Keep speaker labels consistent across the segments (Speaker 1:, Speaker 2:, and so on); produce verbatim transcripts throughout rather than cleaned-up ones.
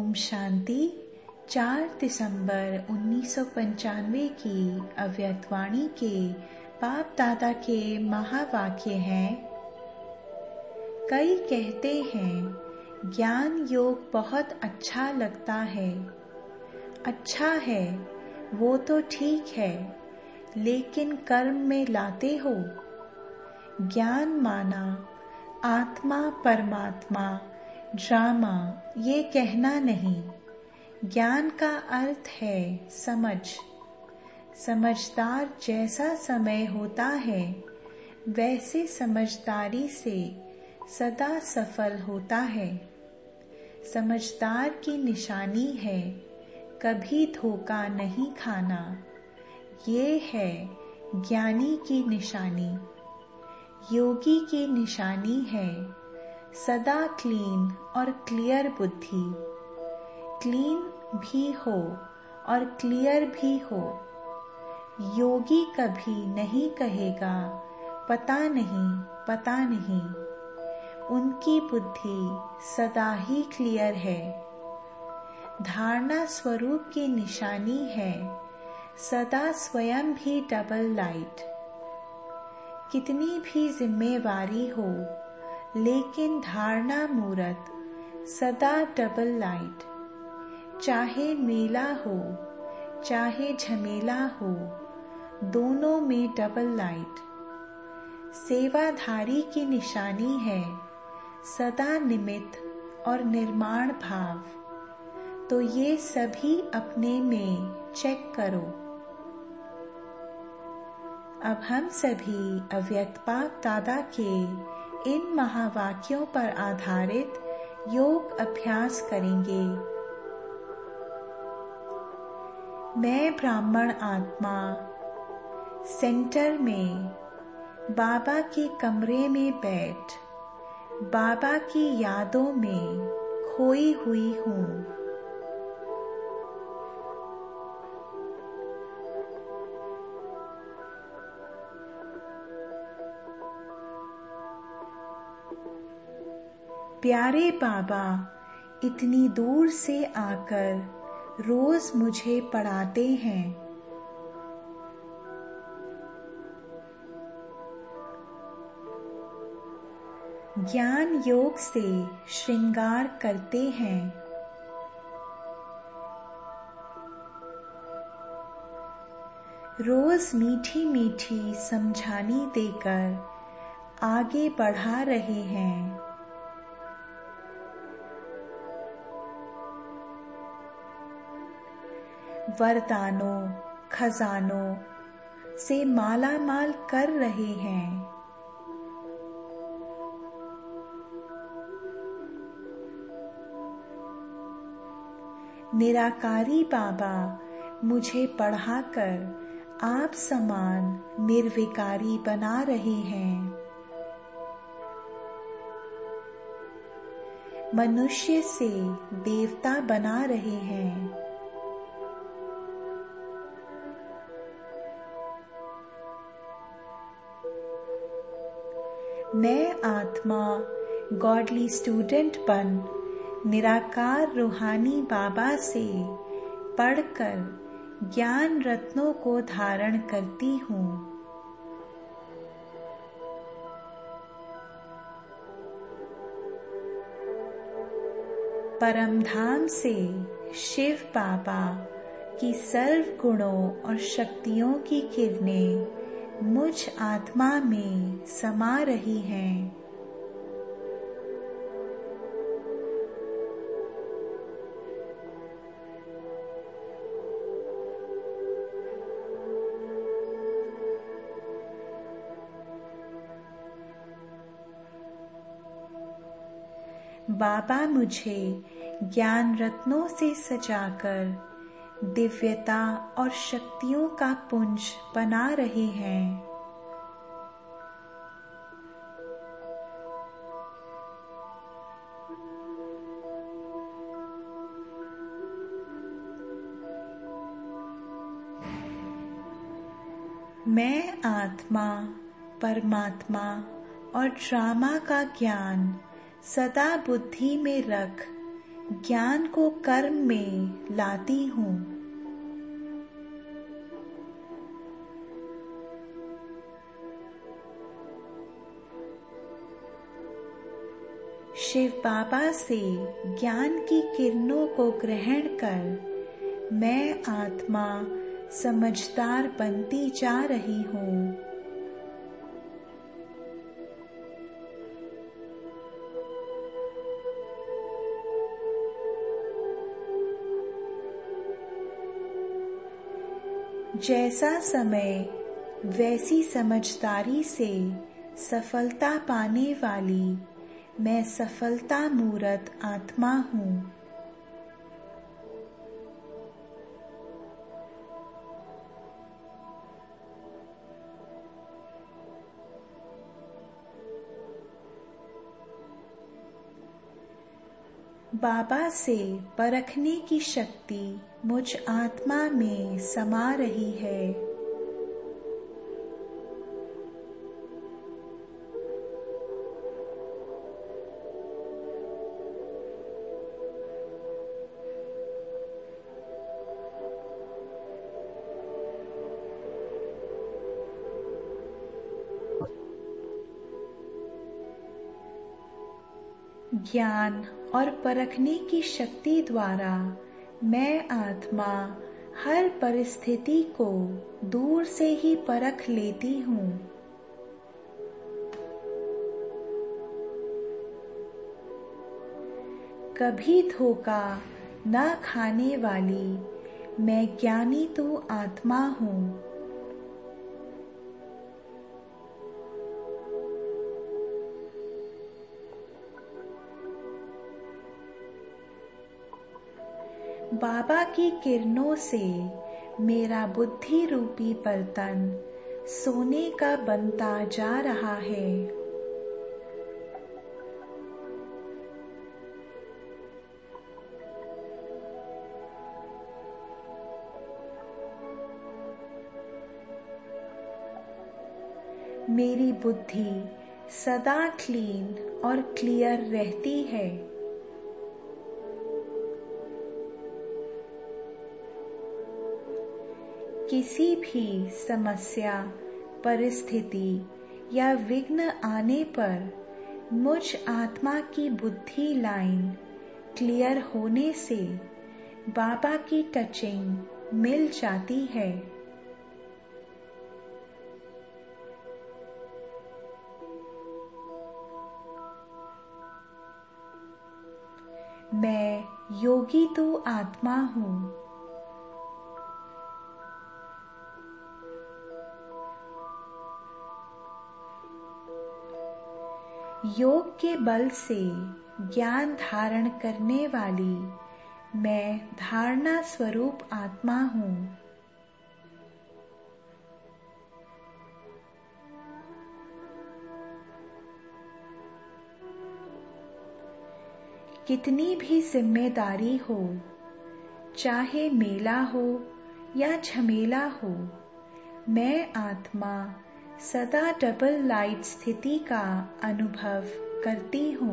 Speaker 1: ओम शांति। चार दिसंबर उन्नीस सौ पंचानवे की अव्यक्तवाणी के बाप दादा के महावाक्य हैं। कई कहते हैं ज्ञान योग बहुत अच्छा लगता है। अच्छा है वो तो ठीक है, लेकिन कर्म में लाते हो। ज्ञान माना आत्मा परमात्मा ड्रामा ये कहना नहीं। ज्ञान का अर्थ है समझ। समझदार जैसा समय होता है वैसे समझदारी से सदा सफल होता है। समझदार की निशानी है कभी धोखा नहीं खाना। ये है ज्ञानी की निशानी। योगी की निशानी है सदा क्लीन और क्लियर बुद्धि। क्लीन भी हो और क्लियर भी हो। योगी कभी नहीं कहेगा पता नहीं पता नहीं। उनकी बुद्धि सदा ही क्लियर है। धारणा स्वरूप की निशानी है सदा स्वयं भी डबल लाइट। कितनी भी जिम्मेवारी हो लेकिन धारणा मूर्त सदा डबल लाइट। चाहे मेला हो चाहे झमेला हो, दोनों में डबल लाइट। सेवाधारी की निशानी है सदा निमित्त और निर्माण भाव। तो ये सभी अपने में चेक करो। अब हम सभी अव्यक्त बाप दादा के इन महावाक्यों पर आधारित योग अभ्यास करेंगे। मैं ब्राह्मण आत्मा सेंटर में बाबा के कमरे में बैठ बाबा की यादों में खोई हुई हूँ। प्यारे बाबा इतनी दूर से आकर रोज मुझे पढ़ाते हैं। ज्ञान योग से श्रृंगार करते हैं। रोज मीठी मीठी समझानी देकर आगे बढ़ा रहे हैं। वरदानों खजानों से माला माल कर रहे हैं। निराकारी बाबा मुझे पढ़ाकर आप समान निर्विकारी बना रहे हैं। मनुष्य से देवता बना रहे हैं। मैं आत्मा गॉडली स्टूडेंट बन निराकार रूहानी बाबा से पढ़कर ज्ञान रत्नों को धारण करती हूँ। परमधाम से शिव बाबा की सर्व गुणों और शक्तियों की किरणें मुझ आत्मा में समा रही हैं। बाबा मुझे ज्ञान रत्नों से सजाकर दिव्यता और शक्तियों का पुंज बना रहे हैं। मैं आत्मा परमात्मा और ड्रामा का ज्ञान सदा बुद्धि में रख ज्ञान को कर्म में लाती हूँ। शिव बाबा से ज्ञान की किरणों को ग्रहण कर मैं आत्मा समझदार बनती जा रही हूँ। जैसा समय वैसी समझदारी से सफलता पाने वाली मैं सफलता मूर्त आत्मा हूँ। बाबा से परखने की शक्ति मुझ आत्मा में समा रही है। ज्ञान और परखने की शक्ति द्वारा मैं आत्मा हर परिस्थिति को दूर से ही परख लेती हूँ। कभी धोखा न खाने वाली मैं ज्ञानी तो आत्मा हूँ। बाबा की किरणों से मेरा बुद्धि रूपी बर्तन सोने का बनता जा रहा है। मेरी बुद्धि सदा क्लीन और क्लियर रहती है। किसी भी समस्या, परिस्थिति या विघ्न आने पर मुझ आत्मा की बुद्धि लाइन क्लियर होने से बाबा की टचिंग मिल जाती है। मैं योगी तो आत्मा हूँ। योग के बल से ज्ञान धारण करने वाली मैं धारणा स्वरूप आत्मा हूँ। कितनी भी जिम्मेदारी हो, चाहे मेला हो या झमेला हो, मैं आत्मा सदा डबल लाइट स्थिति का अनुभव करती हूँ।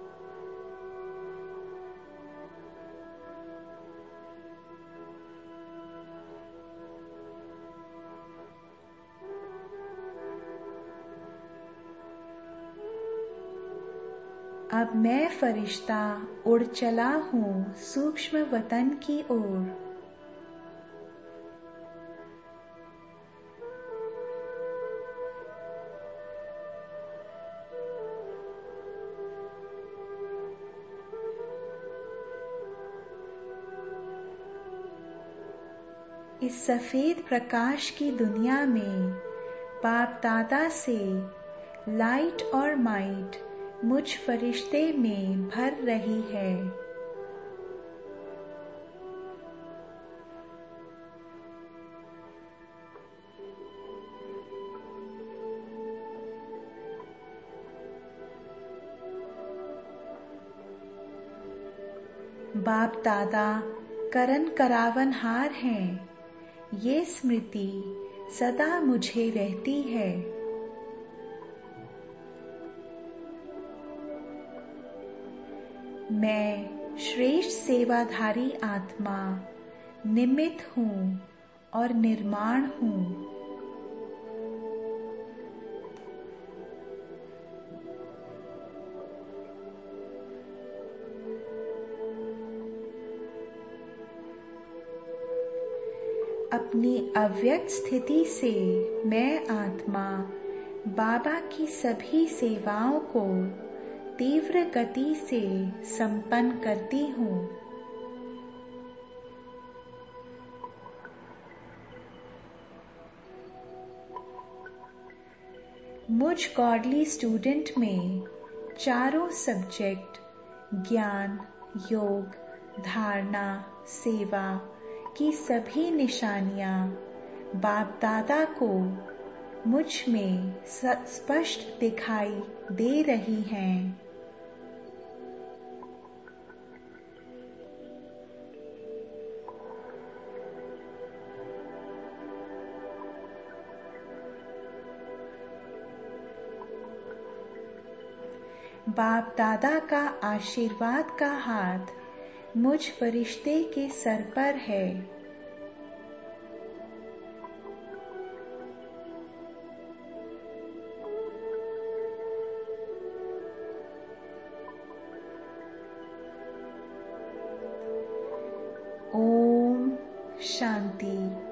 Speaker 1: अब मैं फरिश्ता उड़ चला हूँ सूक्ष्म वतन की ओर। इस सफेद प्रकाश की दुनिया में बाप दादा से लाइट और माइट मुझ फरिश्ते में भर रही है। बाप दादा करन करावनहार हैं, ये स्मृति सदा मुझे रहती है। मैं श्रेष्ठ सेवाधारी आत्मा निमित्त हूँ और निर्माण हूँ। अपनी अव्यक्त स्थिति से मैं आत्मा बाबा की सभी सेवाओं को तीव्र गति से संपन्न करती हूँ। मुझ गॉडली स्टूडेंट में चारों सब्जेक्ट ज्ञान, योग, धारणा, सेवा की सभी निशानियां बाप दादा को मुझ में स्पष्ट दिखाई दे रही हैं। बाप दादा का आशीर्वाद का हाथ मुझ फरिश्ते के सर पर है। ओम शांति।